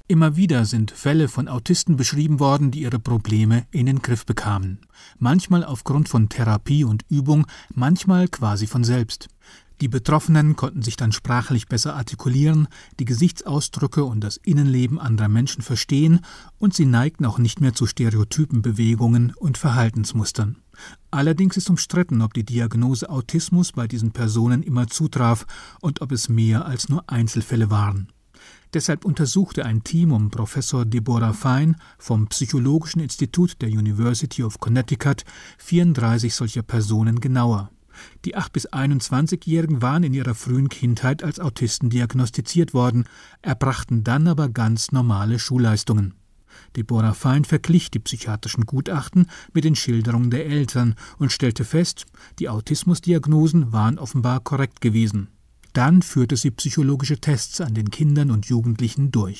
Immer wieder sind Fälle von Autisten beschrieben worden, die ihre Probleme in den Griff bekamen. Manchmal aufgrund von Therapie und Übung, manchmal quasi von selbst. Die Betroffenen konnten sich dann sprachlich besser artikulieren, die Gesichtsausdrücke und das Innenleben anderer Menschen verstehen und sie neigten auch nicht mehr zu stereotypen Bewegungen und Verhaltensmustern. Allerdings ist umstritten, ob die Diagnose Autismus bei diesen Personen immer zutraf und ob es mehr als nur Einzelfälle waren. Deshalb untersuchte ein Team um Professor Deborah Fine vom Psychologischen Institut der University of Connecticut 34 solcher Personen genauer. Die 8- bis 21-Jährigen waren in ihrer frühen Kindheit als Autisten diagnostiziert worden, erbrachten dann aber ganz normale Schulleistungen. Deborah Fine verglich die psychiatrischen Gutachten mit den Schilderungen der Eltern und stellte fest, die Autismusdiagnosen waren offenbar korrekt gewesen. Dann führte sie psychologische Tests an den Kindern und Jugendlichen durch.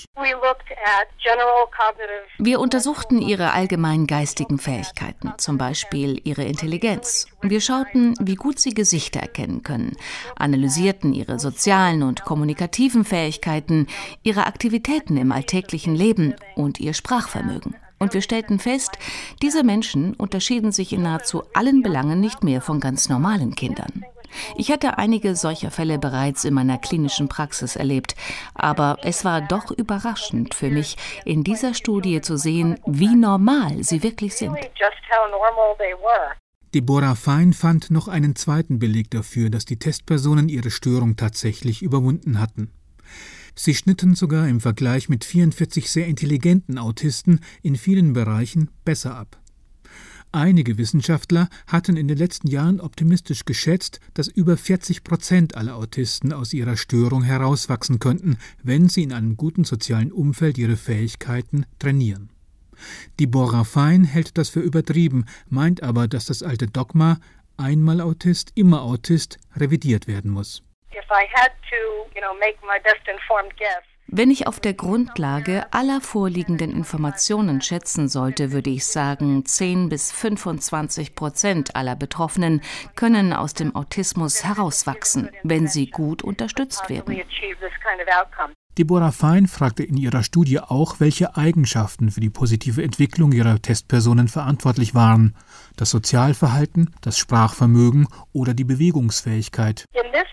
Wir untersuchten ihre allgemeinen geistigen Fähigkeiten, zum Beispiel ihre Intelligenz. Wir schauten, wie gut sie Gesichter erkennen können, analysierten ihre sozialen und kommunikativen Fähigkeiten, ihre Aktivitäten im alltäglichen Leben und ihr Sprachvermögen. Und wir stellten fest, diese Menschen unterschieden sich in nahezu allen Belangen nicht mehr von ganz normalen Kindern. Ich hatte einige solcher Fälle bereits in meiner klinischen Praxis erlebt, aber es war doch überraschend für mich, in dieser Studie zu sehen, wie normal sie wirklich sind. Deborah Fine fand noch einen zweiten Beleg dafür, dass die Testpersonen ihre Störung tatsächlich überwunden hatten. Sie schnitten sogar im Vergleich mit 44 sehr intelligenten Autisten in vielen Bereichen besser ab. Einige Wissenschaftler hatten in den letzten Jahren optimistisch geschätzt, dass über 40% aller Autisten aus ihrer Störung herauswachsen könnten, wenn sie in einem guten sozialen Umfeld ihre Fähigkeiten trainieren. Deborah Fine hält das für übertrieben, meint aber, dass das alte Dogma »einmal Autist, immer Autist« revidiert werden muss. Wenn ich auf der Grundlage aller vorliegenden Informationen schätzen sollte, würde ich sagen, 10 bis 25% aller Betroffenen können aus dem Autismus herauswachsen, wenn sie gut unterstützt werden. Deborah Fine fragte in ihrer Studie auch, welche Eigenschaften für die positive Entwicklung ihrer Testpersonen verantwortlich waren. Das Sozialverhalten, das Sprachvermögen oder die Bewegungsfähigkeit.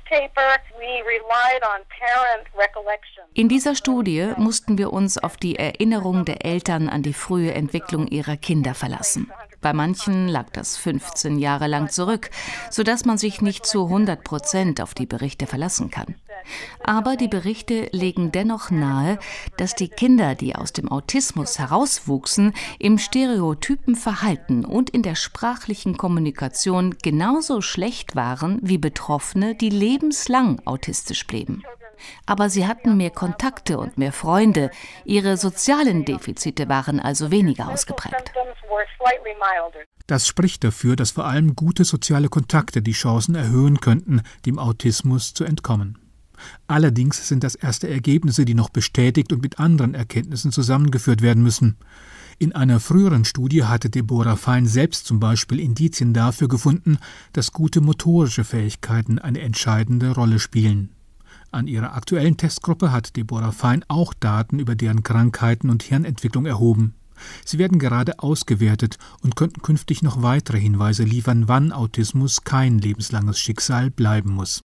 In dieser Studie mussten wir uns auf die Erinnerung der Eltern an die frühe Entwicklung ihrer Kinder verlassen. Bei manchen lag das 15 Jahre lang zurück, sodass man sich nicht zu 100% auf die Berichte verlassen kann. Aber die Berichte legen dennoch nahe, dass die Kinder, die aus dem Autismus herauswuchsen, im stereotypen Verhalten und in der sprachlichen Kommunikation genauso schlecht waren wie Betroffene, die lebenslang autistisch blieben. Aber sie hatten mehr Kontakte und mehr Freunde, ihre sozialen Defizite waren also weniger ausgeprägt. Das spricht dafür, dass vor allem gute soziale Kontakte die Chancen erhöhen könnten, dem Autismus zu entkommen. Allerdings sind das erste Ergebnisse, die noch bestätigt und mit anderen Erkenntnissen zusammengeführt werden müssen. In einer früheren Studie hatte Deborah Fine selbst zum Beispiel Indizien dafür gefunden, dass gute motorische Fähigkeiten eine entscheidende Rolle spielen. An ihrer aktuellen Testgruppe hat Deborah Fine auch Daten über deren Krankheiten und Hirnentwicklung erhoben. Sie werden gerade ausgewertet und könnten künftig noch weitere Hinweise liefern, wann Autismus kein lebenslanges Schicksal bleiben muss.